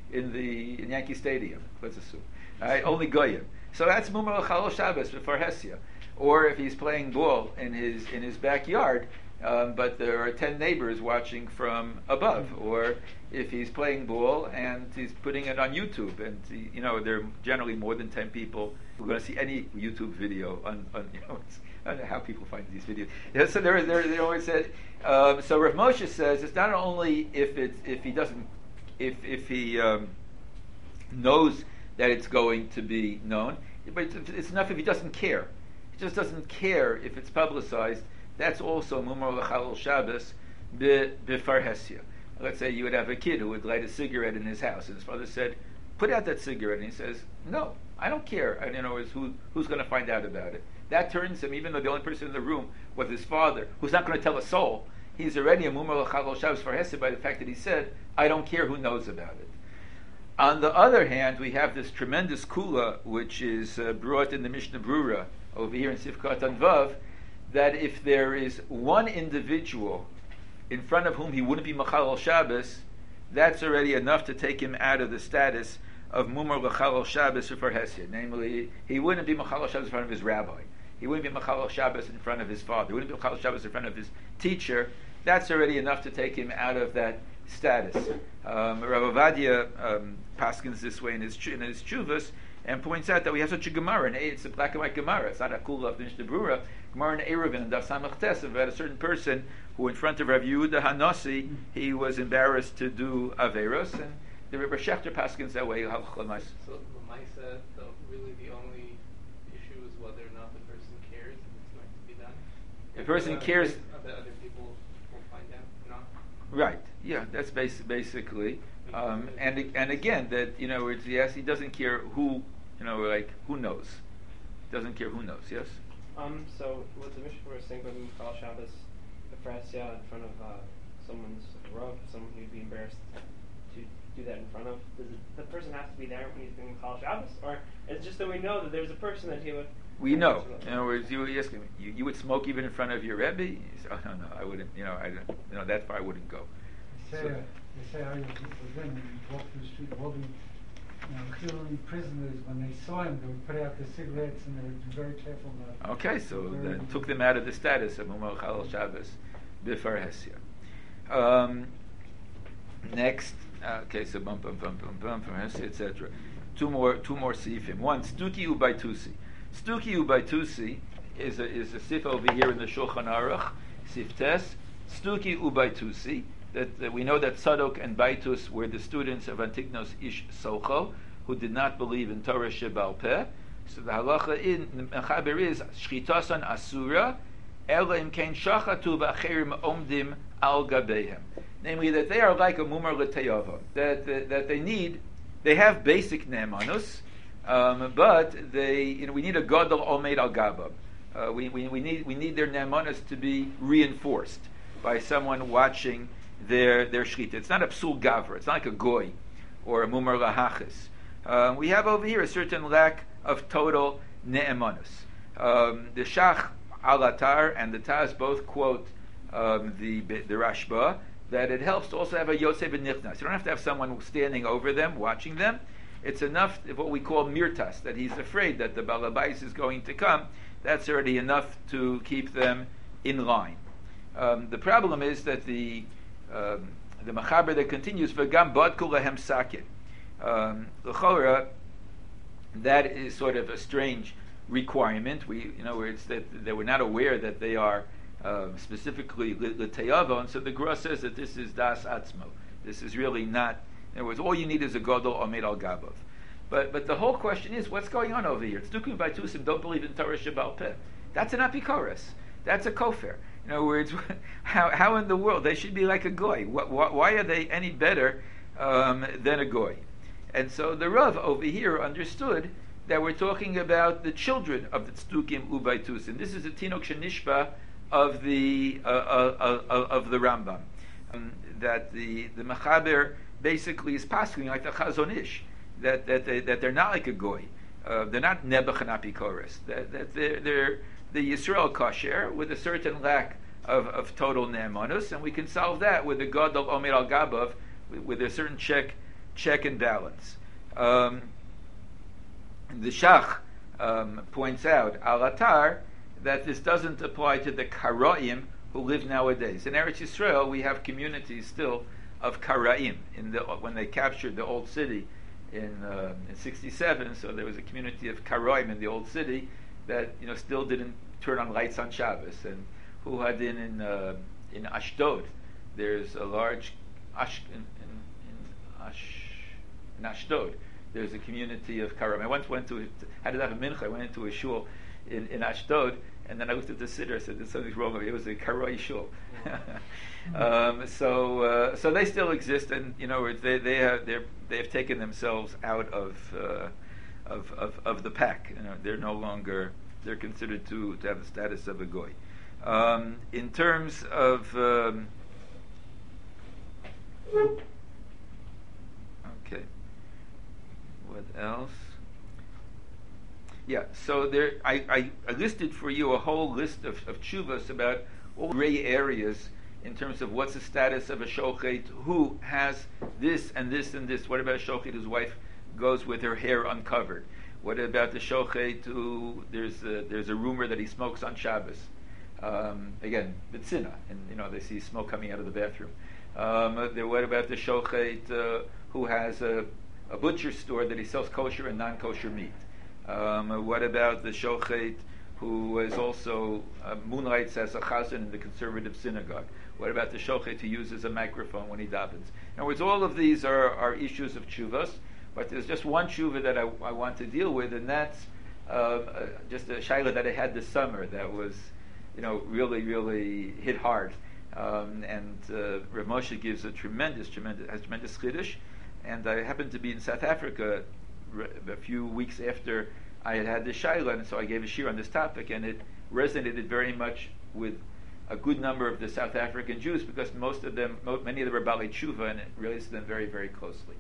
[SPEAKER 1] in the in Yankee Stadium. Let's assume, right? Only goyim. So that's mumar l'chalal Shabbos for Hesia. Or if he's playing ball in his in his backyard, um, but there are ten neighbors watching from above. Or if he's playing ball and he's putting it on YouTube, and you know there are generally more than ten people who are going to see any YouTube video on, on you know. It's, I don't know how people find these videos. Yeah, so there, there, they always said. Um, so Rav Moshe says it's not only if it's if he doesn't if if he um, knows that it's going to be known, but it's, it's enough if he doesn't care. He just doesn't care if it's publicized. That's also mumar l'chalal Shabbos b'farhesia. Let's say you would have a kid who would light a cigarette in his house, and his father said, "Put out that cigarette," and he says, "No, I don't care." And you know, who who's going to find out about it? That turns him, even though the only person in the room was his father, who's not going to tell a soul, he's already a mumar l'chalal Shabbos farhesia by the fact that he said, "I don't care who knows about it." On the other hand, we have this tremendous kula, which is uh, brought in the Mishnah Brura over here in Sifkat Vav, that if there is one individual in front of whom he wouldn't be Machalal Shabbos, that's already enough to take him out of the status of Mumar L'Chalal Shabbos for Hesia. Namely, he wouldn't be Machalal Shabbos in front of his rabbi. He wouldn't be Machalal Shabbos in front of his father. He wouldn't be Machalal Shabbos in front of his teacher. That's already enough to take him out of that status. Um, Rav Ovadia um, paskins this way in his in his Chuvas and points out that we have such a Gemara. And it's a black and white Gemara. It's not a kula of the Mishnah Brura. Gemara in Eruvin and Daf Samach Tes about a certain person who, in front of Rav Yehuda Hanasi, he was embarrassed to do averos, and the Rebbe Shechter paskins that way.
[SPEAKER 4] So Lamaisa, the really the only issue is whether or not the person cares if it's going to be done.
[SPEAKER 1] The person
[SPEAKER 4] uh,
[SPEAKER 1] cares.
[SPEAKER 4] That other people will find out or not.
[SPEAKER 1] Right. Yeah, that's bas- basically. Um, and and again, that you know, it's, yes, he doesn't care who, you know, like who knows. Doesn't care who knows. Yes.
[SPEAKER 3] Um. So, was the Mishnah Berurah saying when Machal Shabbos, the Farasya in front of uh, someone's rav, someone who'd be embarrassed to do that in front of? Does it, the person have to be there when he's doing Machal Shabbos, or it's just that we know that there's a person that he would?
[SPEAKER 1] We know. In other words, you ask him, you, you would smoke even in front of your Rebbe? He said, "Oh no, no, I wouldn't. You know, I don't. You know, that far I wouldn't go."
[SPEAKER 2] They say,
[SPEAKER 1] So,
[SPEAKER 2] uh, they say how you when you walk through the street, all the you know, clearly prisoners, when they saw him, they would put out the cigarettes and they would be very careful not.
[SPEAKER 1] okay, so then took them out of the status of Mumar L'Chalal Shabbos b'far Hesia. Um, next, uh, okay, so bum bum bum bum bum for Hesia, et cetera. Two more, two more sifim. One, Stuki Ubaitusi. Stuki Ubaitusi is a is a sif over here in the Shulchan Aruch, Siftes. Stuki Ubaitusi. That, that we know that Tzadok and Baitus were the students of Antignos Ish Socho, who did not believe in Torah Shebal Peh. So the halacha in Mechaber is Shchitasan Asura, Ela Im Kein Shachatu V'Acherim Omdim Al Gabehem. Namely, that they are like a Mumar L'Teyava. That, that that they need, they have basic Ne'emanus, um, but they, you know, we need a Gadol Omeid Al Gabam. Uh, we, we we need we need their Ne'emanus to be reinforced by someone watching their their shchita. It's not a psul gavra. It's not like a goy or a mumar lahachis. Um, we have over here a certain lack of total ne'emanus. Um, the Shach Alatar and the Taz both quote um, the the Rashba that it helps to also have a Yosef and Nichnas. You don't have to have someone standing over them, watching them. It's enough of what we call mirtas, that he's afraid that the balabais is going to come. That's already enough to keep them in line. Um, the problem is that the um, the Machaber that continues v'gam bodku lehem sakin. L'chora, that is sort of a strange requirement. We, you know, where it's that they were not aware that they are um, specifically l'teyavon. So the Gra says that this is das atzmo. This is really not. In other words, all you need is a gadol omed al gabav. But but the whole question is, what's going on over here? Tzdukim v'tusim don't believe in Torah Shebal Peh. That's an apikoros. That's a kofar. In other words, how how in the world they should be like a goy? What, what, why are they any better um, than a goy? And so the Rav over here understood that we're talking about the children of the tzdukim ubaytusim. This is a tinok shenishba of the uh, uh, uh, of the Rambam. Um, that the the Machaber basically is passing like the Chazon Ish, that that they, that they're not like a goy. Uh, they're not nebuch and apikoros. That that they're they're the Yisrael kasher with a certain lack of, of total ne'emanus, and we can solve that with the gadol omer al gabav, with, with a certain check check and balance. Um, the Shach um, points out, al-Atar, that this doesn't apply to the Karaim who live nowadays. In Eretz Yisrael, we have communities still of Karaim. In the, when they captured the old city in uh, in sixty-seven, so there was a community of Karaim in the old city that you know still didn't turn on lights on Shabbos. And who had in in, uh, in Ashdod, there's a large Ash, in, in, in, Ash, in Ashdod. There's a community of Karaim. I once went to had to have a mincha. I went into a shul in, in Ashdod. And then I looked at the siddur. I said, "There's something wrong with it." It was a Karoi shul. um, so, uh, so they still exist, and you know, they they have they have taken themselves out of, uh, of of of the pack. You know, they're no longer they're considered to to have the status of a goy. Um, in terms of um, okay, what else? Yeah, so there, I, I, I listed for you a whole list of, of tshuvas about all gray areas in terms of what's the status of a shochet who has this and this and this. What about a shochet whose wife goes with her hair uncovered? What about the shochet who there's a, there's a rumor that he smokes on Shabbos? Um, again, bitzina, and you know they see smoke coming out of the bathroom. Um, there, what about the shochet uh, who has a, a butcher store that he sells kosher and non-kosher meat? Um, what about the shochet who is also uh, moonlights as a chazan in the conservative synagogue? What about the shochet who uses a microphone when he davens? In other words, all of these are, are issues of tshuvas, but there's just one tshuva that I, I want to deal with, and that's uh, uh, just a shaila that I had this summer that was, you know, really, really hit hard. Um, and uh, Rav Moshe gives a tremendous, tremendous, has tremendous chiddush, and I happened to be in South Africa a few weeks after I had had this shaila, and so I gave a shir on this topic, and it resonated very much with a good number of the South African Jews because most of them, mo- many of them are Baalei Tshuva, and it relates to them very, very closely.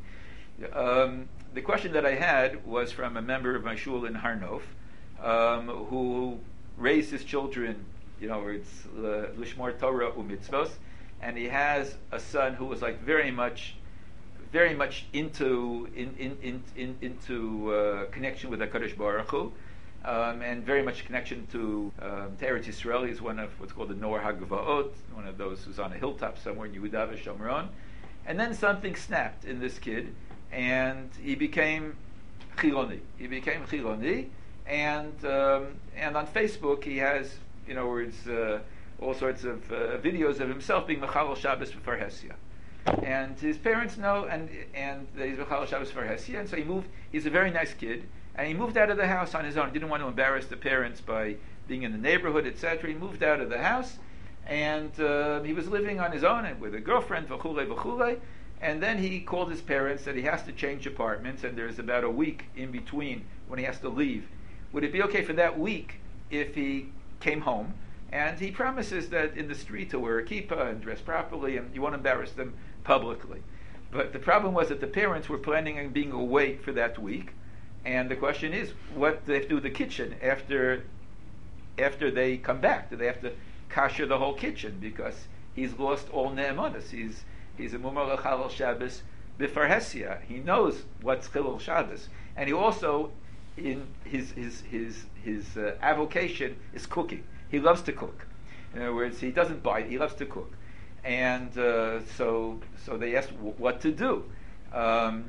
[SPEAKER 1] Um, the question that I had was from a member of my shul in Har Nof, um, who raised his children, you know, it's Lishmor Torah u'mitzvos, and he has a son who was like very much very much into in, in, in, in, into uh, connection with HaKadosh Baruch Hu, um, and very much connection to um, to Eretz Yisrael. He's one of what's called the Nor HaGvaot, one of those who's on a hilltop somewhere in Yehuda v'Shomron. And then something snapped in this kid, and he became Chiloni. He became Chiloni, and um, and on Facebook he has, you know, where it's uh, all sorts of uh, videos of himself being Mechalel Shabbos b'far Hesia. And his parents know, and and he's Mechalel Shabbos for Hesia, and so he moved. He's a very nice kid, and he moved out of the house on his own. He didn't want to embarrass the parents by being in the neighborhood, et cetera. He moved out of the house, and uh, he was living on his own and with a girlfriend, v'chule v'chule. And then he called his parents that he has to change apartments, and there's about a week in between when he has to leave. Would it be okay for that week if he came home? And he promises that in the street he'll wear a kippah and dress properly, and you won't embarrass them publicly. But the problem was that the parents were planning on being awake for that week, and the question is, what do they have to do with the kitchen after after they come back? Do they have to kasher the whole kitchen because he's lost all ne'emanos? He's he's a mumar l'chalal Shabbos b'far Hesia. He knows what's chilul Shabbos, and he also in his his his his uh, avocation is cooking. He loves to cook. In other words, he doesn't bite. He loves to cook. And uh, so, so they asked w- what to do, um,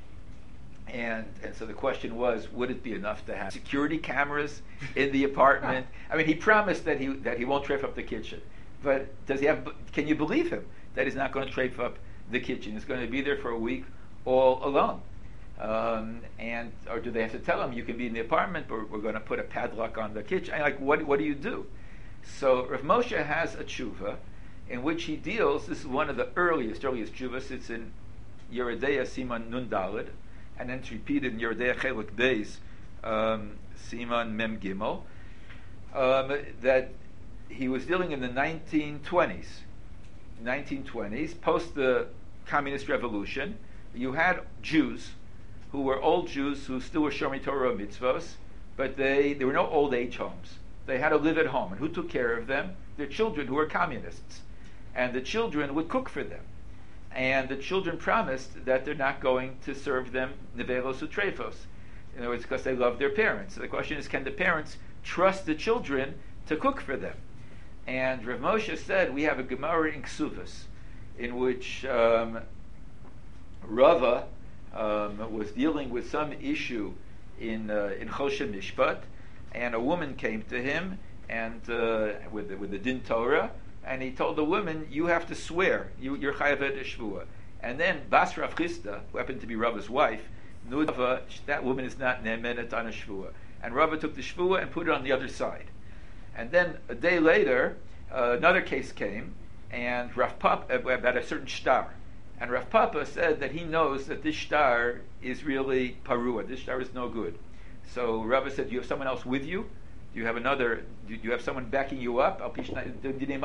[SPEAKER 1] and and so the question was, would it be enough to have security cameras in the apartment? I mean, he promised that he that he won't trafe up the kitchen, but does he have? Can you believe him that he's not going to trafe up the kitchen? He's going to be there for a week all alone, um, and or do they have to tell him you can be in the apartment, but we're going to put a padlock on the kitchen? I, like, what what do you do? So Rav Moshe has a tshuva in which he deals. This is one of the earliest, earliest tshuvas. It's in Yeridea Siman Nun Daled, and then it's repeated in Yeridea Chelik Beis um, Siman Mem Gimel. Um, that he was dealing in the nineteen twenties, nineteen twenties, post the communist revolution. You had Jews who were old Jews who still were Shomrei Torah mitzvos, but they there were no old age homes. They had to live at home, and who took care of them? Their children, who were communists. And the children would cook for them. and the children promised that they're not going to serve them nevelos utrefos. In other words, because they love their parents. So the question is, can the parents trust the children to cook for them? And Rav Moshe said, we have a Gemara in Ksuvas, in which um, Rava um, was dealing with some issue in uh, in Choshe Mishpat, and a woman came to him and uh, with the, with the Din Torah, and he told the woman, you have to swear, you, you're chayav et shvua. And then Bas Rav Chisda, who happened to be Rava's wife, knew Rava, that woman is not ne'emenet on a shvua. And Rava took the shvua and put it on the other side. And then a day later, uh, another case came, and Rav Papa, uh, about a certain shtar. And Rav Papa said that he knows that this shtar is really parua, this shtar is no good. So Rava said, do you have someone else with you? Do you have another, do you have someone backing you up? Al Pishnayim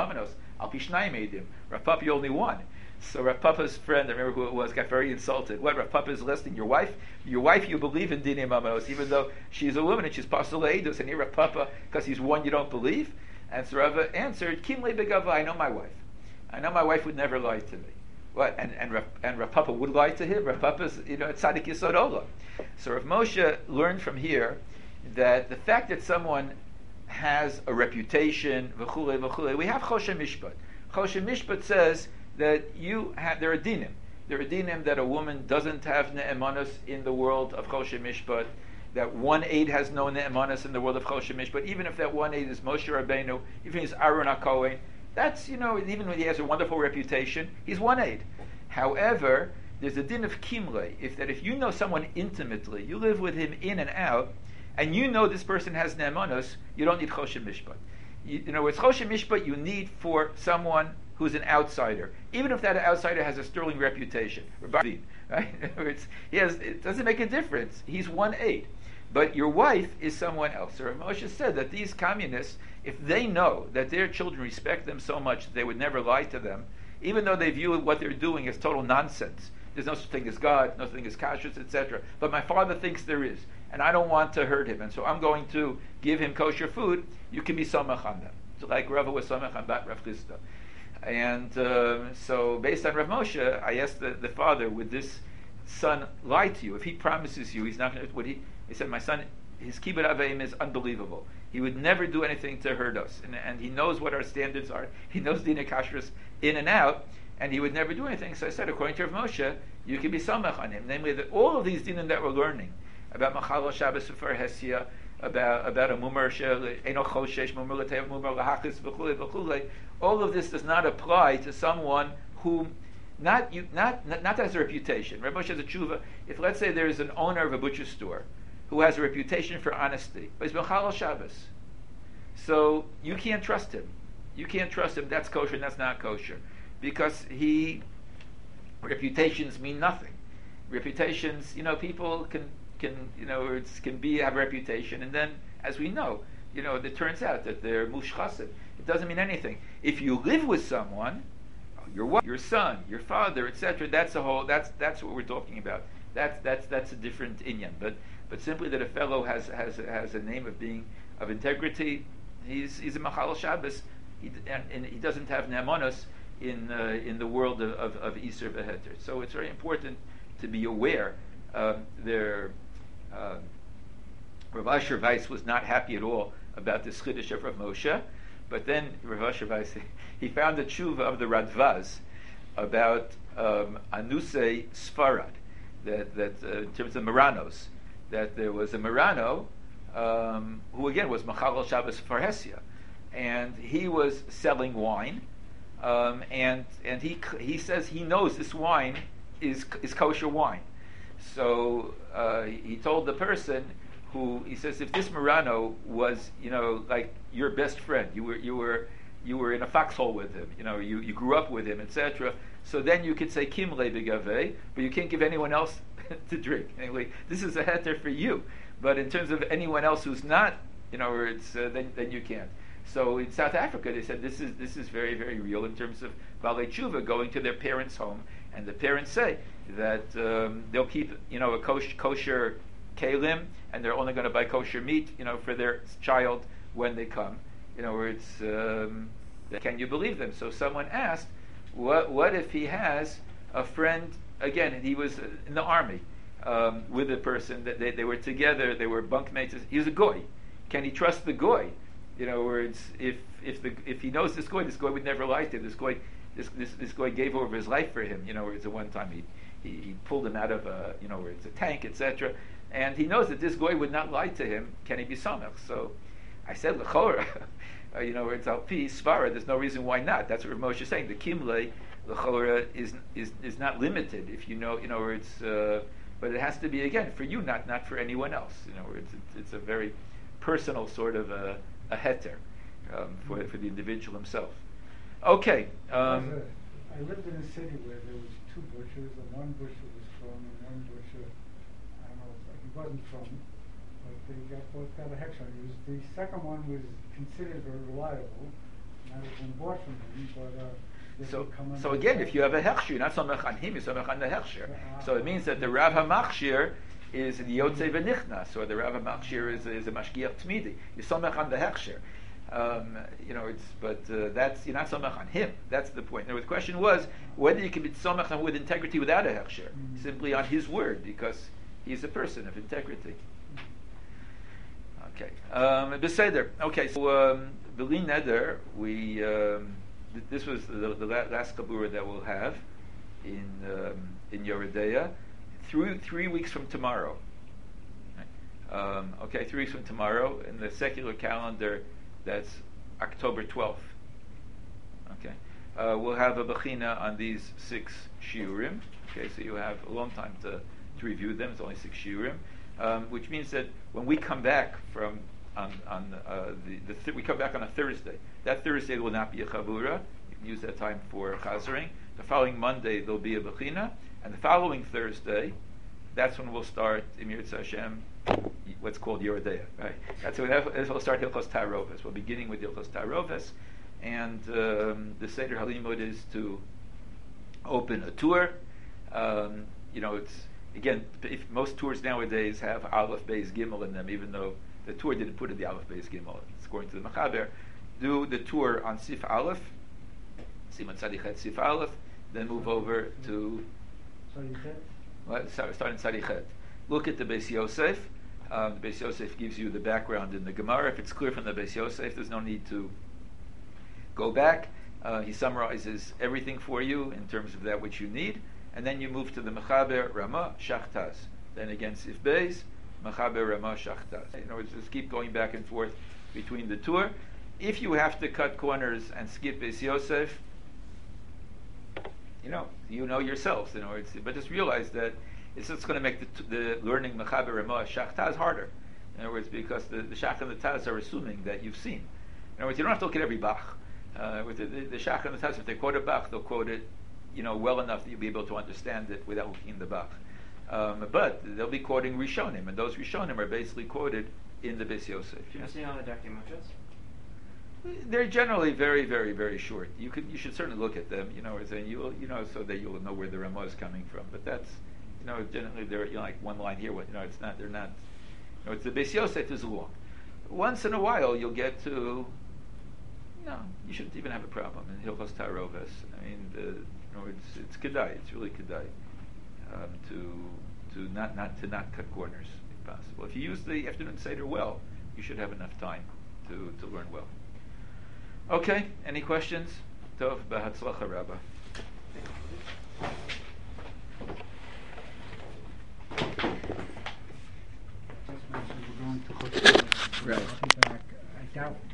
[SPEAKER 1] Eidim. Rav Papa, you only one. So Rav Papa's friend, I remember who it was, got very insulted. What, Rav Papa is listening? Your wife? Your wife, you believe in Dinei Mamanos, even though she's a woman and she's Pasal Eidus, and here Rav Papa, because he's one you don't believe? And so Rava answered, Kim Le Begava, I know my wife. I know my wife would never lie to me. What? And and Rav, and Rav Papa would lie to him? Rav Papa's, you know, Tzadik Yisod Olam. So Rav Moshe learned from here that the fact that someone has a reputation, v'chule, v'chule, we have Choshe Mishpat. Choshe Mishpat says that you have, there are dinim. There are dinim that a woman doesn't have ne'emanos in the world of Choshe Mishpat, that one aid has no ne'emanos in the world of Choshe Mishpat, even if that one aid is Moshe Rabbeinu, even if he's Aaron HaKohen, that's, you know, even when he has a wonderful reputation, he's one aid. However, there's a din of kimle, if that if you know someone intimately, you live with him in and out, and you know this person has ne'emanos, you don't need Choshe Mishpat. You, you know, it's Choshe Mishpat you need for someone who's an outsider, even if that outsider has a sterling reputation, right? It's, he has, it doesn't make a difference. He's one aid. But your wife is someone else. So Moshe said that these communists, if they know that their children respect them so much that they would never lie to them, even though they view what they're doing as total nonsense, there's no such thing as God, no such thing as kashrus, et cetera. But my father thinks there is, and I don't want to hurt him, and so I'm going to give him kosher food. You can be samach on them. So like Rava was samach on Bat Rav Chisda. And uh, so based on Rav Moshe, I asked the, the father, would this son lie to you? If he promises you, he's not going to, would he? He said, my son, his kibbut aveim is unbelievable. He would never do anything to hurt us. And, and he knows what our standards are. He knows dinei kashrus in and out, and he would never do anything. So I said, according to Rav Moshe, you can be samach on him. Namely, that all of these dinim that we're learning, about Machal Shabbos Sefer Hesia, about about a mumar shel eno choshesh mumar l'tev mumar lahachis v'chulei v'chulei, all of this does not apply to someone who not you not not, not has a reputation. Rav Moshe has a tshuva. If let's say there is an owner of a butcher store who has a reputation for honesty, but he's Machal Shabbos, so you can't trust him. You can't trust him. That's kosher and that's not kosher, because he reputations mean nothing. Reputations, you know, people can. Can you know it's, can be have a reputation, and then as we know, you know, it turns out that they're mushchasim. It doesn't mean anything. If you live with someone, your wife, your son, your father, et cetera, that's a whole. That's that's what we're talking about. That's that's that's a different inyan. But but simply that a fellow has has has a name of being of integrity. He's he's a Machal Shabbos, he, and, and he doesn't have ne'emanos in uh, in the world of of, of Iser v'Heter. So it's very important to be aware. Uh, there. Uh, Rav Asher Weiss was not happy at all about this chiddush of Rav Moshe, but then Rav Asher Weiss, he found a tshuva of the Radvaz about um, Anusei Sfarad, that, that uh, in terms of Maranos, that there was a Marano um, who again was Machal Shabbos Farhesia, and he was selling wine, um, and and he he says he knows this wine is is kosher wine. So uh, he told the person who he says, if this Marano was, you know, like your best friend, you were you were you were in a foxhole with him, you know, you, you grew up with him, et cetera. So then you could say Kim le begave, but you can't give anyone else to drink. Anyway, this is a heter for you, but in terms of anyone else who's not, you know, it's uh, then then you can't. So in South Africa, they said this is this is very very real in terms of Balei Tshuva going to their parents' home, and the parents say that um, they'll keep, you know, a kosher, kosher kalim, and they're only going to buy kosher meat, you know, for their child when they come. You know, where it's um, can you believe them? So someone asked, what what if he has a friend, again, he was uh, in the army um, with a person, that they, they were together, they were bunkmates. He was a goy. Can he trust the goy? You know, words, if if the if he knows this goy, this goy would never lie to him. This goy, this this this goy gave over his life for him. You know, words, at one time he, he he pulled him out of a, you know, where it's a tank, et cetera. And he knows that this goy would not lie to him. Can he be samech? So, I said l'chora. uh, you know, it's al pi svara. There's no reason why not. That's what Rav Moshe is saying. The kimle l'chora is is is not limited. If you know, you know, where it's. Uh, but it has to be again for you, not not for anyone else. You know, where it's it's, it's a very personal sort of a, a heter um, for for the individual himself. Okay. Um,
[SPEAKER 2] a, I lived in a city where there was two butchers, and one butcher was from, and one butcher, I don't know, he wasn't from, but they got both got a hex on. It was the second one was considered very reliable, and that was been bought from him, but. Uh,
[SPEAKER 1] So, so again, if you have a hechshir, you're not somech on him, you're somech on the hechshir. So it means that the Rav HaMachshir is the Yotzei V'nichnas, or the Rav HaMachshir is, is a Mashgiach Tmidi. You're somech on the hechshir. Um, you know, it's, but uh, that's, you're not somech on him. That's the point. Now, the question was whether you can be somech on with integrity without a hechshir, mm-hmm. simply on his word, because he's a person of integrity. Okay. Um, Beseder. Okay, so um, B'li Neder, we... Um, This was the, the last kabura that we'll have in um, in Yoredeya, three three weeks from tomorrow. Um, okay, three weeks from tomorrow in the secular calendar, that's October twelfth. Okay, uh, we'll have a bechina on these six shiurim. Okay, so you have a long time to to review them. It's only six shiurim, um, which means that when we come back from on on uh, the, the th- we come back on a Thursday. That Thursday will not be a chavura. You can use that time for chazering. The following Monday there'll be a bechina, and the following Thursday, that's when we'll start Emir Hashem, what's called Yoredeya. Right? That's when we'll start Hilchos Taroves. We're beginning with Hilchos Taroves, and um, the Seder Halimud is to open a tour. Um, you know, it's again, if most tours nowadays have Aleph, Beis, Gimel in them, even though the tour didn't put in the Aleph, Beis, Gimel. It's according to the Mechaber. Do the tour on Sif Aleph, Siman Tzadichet Sif Aleph, then move over to well, start, start in Tzadichet. Look at the Beis Yosef. Um, the Beis Yosef gives you the background in the Gemara. If it's clear from the Beis Yosef, there's no need to go back. Uh, he summarizes everything for you in terms of that which you need, and then you move to the Mechaber Ramah Shachtaz. Then again Sif Beis, Mechaber Ramah Shachtaz. In other words, just keep going back and forth between the tour. If you have to cut corners and skip Beis Yosef, you know, you know yourselves. In other words, but just realize that it's just going to make the, t- the learning Mechaber Ramah Shachtaz harder. In other words, because the, the Shach and the Taz are assuming that you've seen. In other words, you don't have to look at every Bach. Uh, with the, the, the Shach and the Taz, if they quote a Bach, they'll quote it, you know, well enough that you'll be able to understand it without looking in the Bach. Um, but they'll be quoting Rishonim, and those Rishonim are basically quoted in the Beis Yosef.
[SPEAKER 3] Can you see on the Darkei Moshes?
[SPEAKER 1] They're generally very, very, very short. You could, you should certainly look at them, you know, and you, you know, so that you'll know where the Ramah is coming from. But that's, you know, generally they're, you know, like one line here. You know, it's not, they're not. You know, it's the Beis Yosef is long. Once in a while, you'll get to. No, you shouldn't even have a problem in Hilchos Taroves. I mean, the, you know, it's it's kedai. It's really kedai um, to to not not to not cut corners if possible. If you use the afternoon seder well, you should have enough time to to learn well. Okay, any questions? Tov b'hatzlacha Rabbah.
[SPEAKER 2] Just mentioned we're going to Chutz.
[SPEAKER 1] Right.
[SPEAKER 2] I'll be back. I doubt